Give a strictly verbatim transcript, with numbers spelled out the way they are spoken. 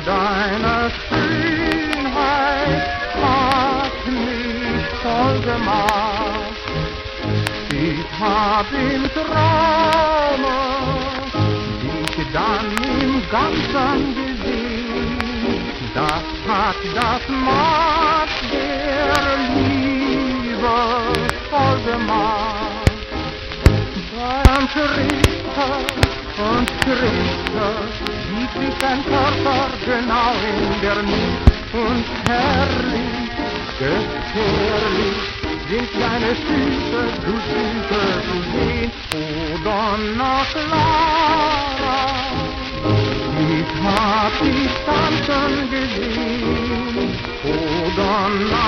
deine Schönheit hat mich voll gemacht. Ich hab im Traume dich dann im Ganzen gesehen. Das hat das Maß der Liebe voll gemacht. Beim Richter und Richter sieht sich ein Körper genau in der Mitte und herrlich, gefährlich sind deine Füße, du Süße zu sehen. O Donna Clara, ich hab dich tanzen gesehen. O Donna